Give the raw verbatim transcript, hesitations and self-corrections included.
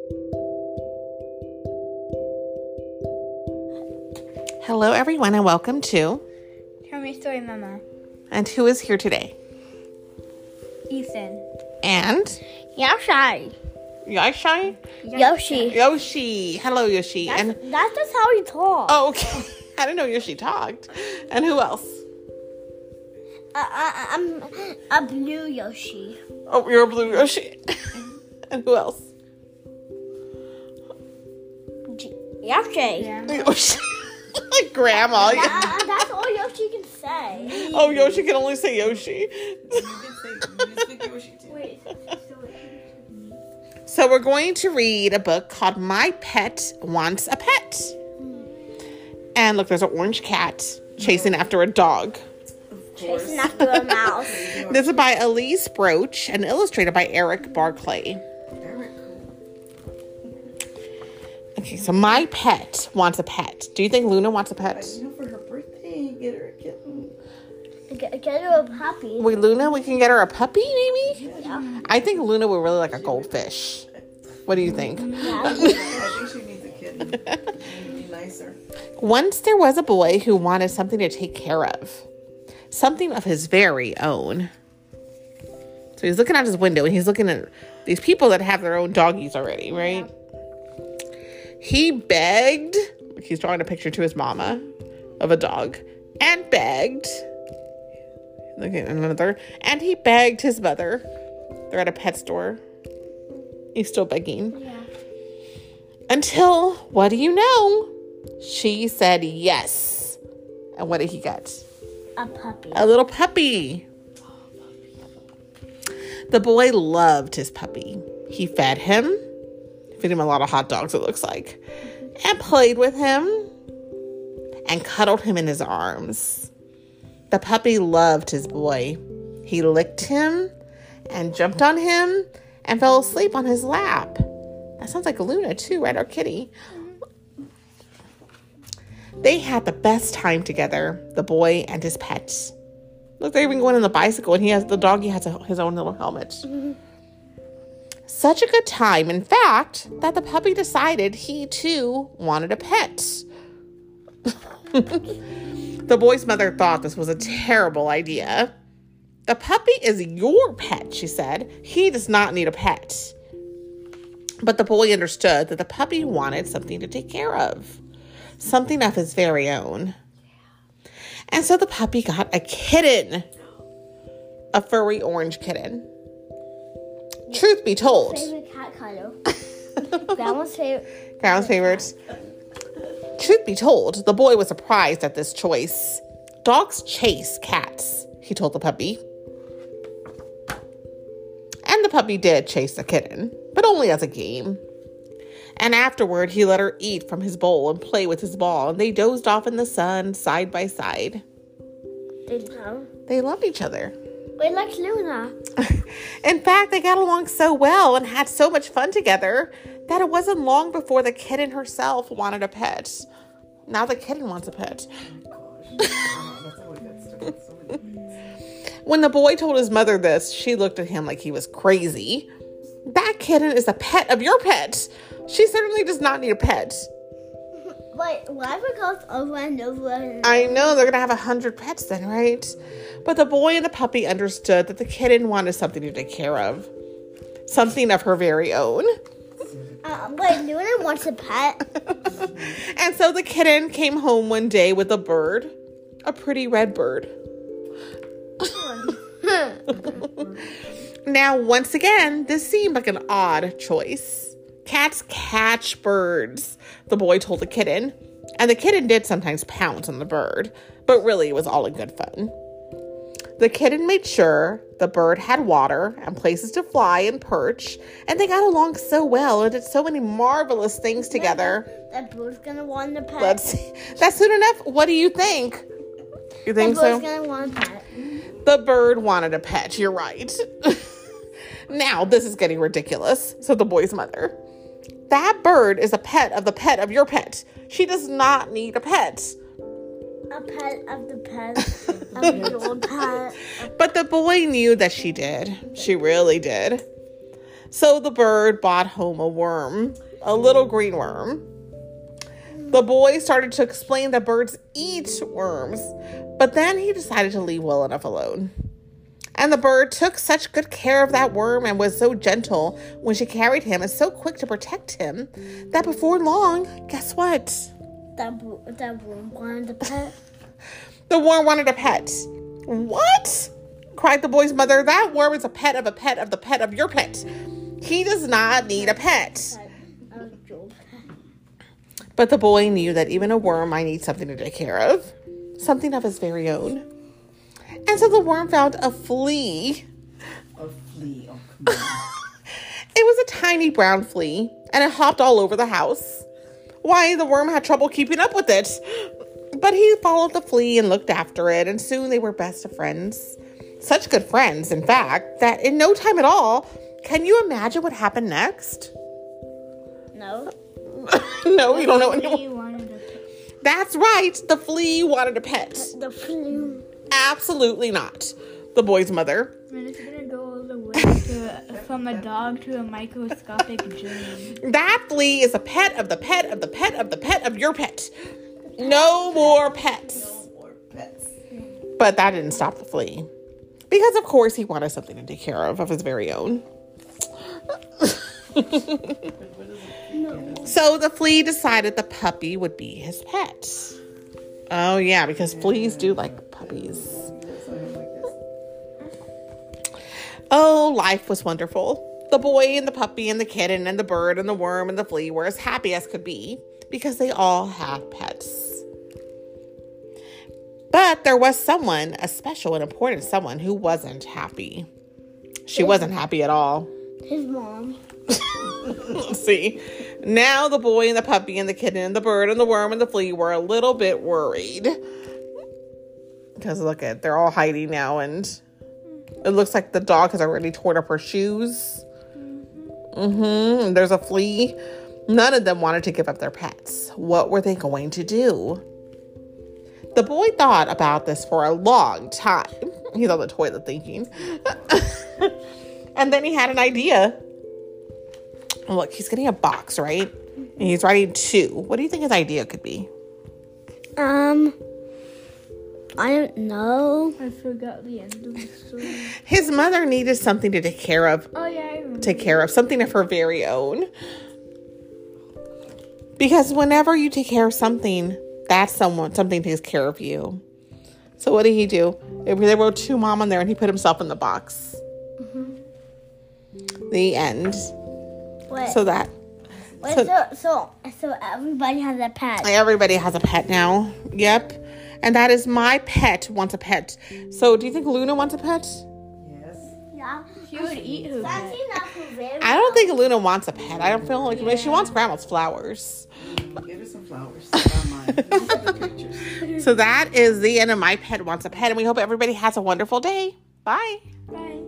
Hello, everyone, and welcome to Tell Me a Story, Mama. And who is here today? Ethan. And Yoshi. Yoshi? Yoshi. Yoshi. Hello, Yoshi. That's, and that's just how he talks. Oh, okay. I didn't know Yoshi talked. And who else? Uh, I, I'm a blue Yoshi. Oh, you're a blue Yoshi. And who else? G- Yoshi. Yeah. Yoshi. Like grandma. That, that's all Yoshi can say. Oh, Yoshi can only say Yoshi. Wait. So we're going to read a book called My Pet Wants a Pet. And look, there's an orange cat chasing after a dog. Chasing after a mouse. This is by Elise Broach and illustrated by Eric Barclay. Okay, so My Pet Wants a Pet. Do you think Luna wants a pet? You know, for her birthday, get her a kitten. Get, get her a puppy. Wait, Luna, we can get her a puppy, maybe? Yeah. I think Luna would really like a goldfish. What do you think? Yeah. I think she needs a kitten. It'd be nicer. Once there was a boy who wanted something to take care of. Something of his very own. So he's looking out his window and he's looking at these people that have their own doggies already, right? He begged, he's drawing a picture to his mama of a dog, and begged, look at another, and he begged his mother. They're at a pet store. He's still begging. Yeah. Until, what do you know? She said yes. And what did he get? A puppy. A little puppy. The boy loved his puppy. He fed him. Fed him a lot of hot dogs, it looks like. And played with him. And cuddled him in his arms. The puppy loved his boy. He licked him. And jumped on him. And fell asleep on his lap. That sounds like Luna too, right? Our kitty. They had the best time together, the boy and his pet. Look, they're even going on the bicycle, and he has the doggy has a, his own little helmet. Mm-hmm. Such a good time, in fact, that the puppy decided he too wanted a pet. The boy's mother thought this was a terrible idea. The puppy is your pet, she said. He does not need a pet. But the boy understood that the puppy wanted something to take care of. Something of his very own. And so the puppy got a kitten. A furry orange kitten. Truth be told. Favorite cat color. Grandma's favorite. Grandma's favorites. Truth be told, the boy was surprised at this choice. Dogs chase cats, he told the puppy. And the puppy did chase the kitten, but only as a game. And afterward, he let her eat from his bowl and play with his ball, and they dozed off in the sun, side by side. They love. They loved each other. They like Luna. In fact, they got along so well and had so much fun together that it wasn't long before the kitten herself wanted a pet. Now the kitten wants a pet. When the boy told his mother this, she looked at him like he was crazy. That kitten is a pet of your pet. She certainly does not need a pet. Wait, why would it goes over and over and I know, they're going to have a hundred pets then, right? But the boy and the puppy understood that the kitten wanted something to take care of. Something of her very own. Uh, wait, Luna wants a pet. And so the kitten came home one day with a bird. A pretty red bird. Now, once again, this seemed like an odd choice. Cats catch birds, the boy told the kitten. And the kitten did sometimes pounce on the bird, but really it was all in good fun. The kitten made sure the bird had water and places to fly and perch, and they got along so well and did so many marvelous things together. That bird's gonna want a pet. Let's see. That's soon enough. What do you think? You think that so? bird's gonna want a pet. The bird wanted a pet. You're right. Now, this is getting ridiculous, said the boy's mother. That bird is a pet of the pet of your pet. She does not need a pet. A pet of the pet of your pet. But the boy knew that she did. She really did. So the bird brought home a worm, a little green worm. The boy started to explain that birds eat worms, but then he decided to leave well enough alone. And the bird took such good care of that worm and was so gentle when she carried him and so quick to protect him that before long, guess what? That, that worm wanted a pet. The worm wanted a pet. What? Cried the boy's mother. That worm is a pet of a pet of the pet of your pet. He does not need a pet. But the boy knew that even a worm might need something to take care of. Something of his very own. And so the worm found a flea. A flea. Oh, come on. It was a tiny brown flea, and it hopped all over the house. Why, the worm had trouble keeping up with it. But he followed the flea and looked after it, and soon they were best of friends. Such good friends, in fact, that in no time at all, can you imagine what happened next? No. No, you don't know He anyone. wanted a pet. That's right. The flea wanted a pet. The flea. Absolutely not. The boy's mother. And it's gonna go all the way to, from a dog to a microscopic germ. That flea is a pet of the pet of the pet of the pet of your pet. No more pets. No more pets. But that didn't stop the flea. Because, of course, he wanted something to take care of, of his very own. So the flea decided the puppy would be his pet. Oh, yeah, because fleas do like puppies. Yes, I like this. Oh, life was wonderful. The boy and the puppy and the kitten and the bird and the worm and the flea were as happy as could be because they all had pets. But there was someone, a special and important someone, who wasn't happy. She wasn't happy at all. His mom. See, now the boy and the puppy and the kitten and the bird and the worm and the flea were a little bit worried. Because look at, they're all hiding now, and it looks like the dog has already torn up her shoes. Mm-hmm. And there's a flea. None of them wanted to give up their pets. What were they going to do? The boy thought about this for a long time. He's on the toilet thinking. And then he had an idea. Look, he's getting a box, right? And he's writing two. What do you think his idea could be? Um, I don't know. I forgot the end of the story. His mother needed something to take care of. Oh yeah, I remember. Take care of something of her very own. Because whenever you take care of something, that's someone, something takes care of you. So what did he do? They wrote to mom on there and he put himself in the box. Mm-hmm. The end. Wait, So that wait, so- so, so, so everybody has a pet. everybody has a pet now. Yep. And that is my pet wants a pet. So do you think Luna wants a pet? Yes. Yeah. She would eat her That's pet. enough for very I don't think Luna wants a pet. I don't feel like maybe she wants grandma's flowers. Give her some flowers. Not mine. Look at the pictures. So that is the end of My Pet Wants a Pet. And we hope everybody has a wonderful day. Bye. Bye.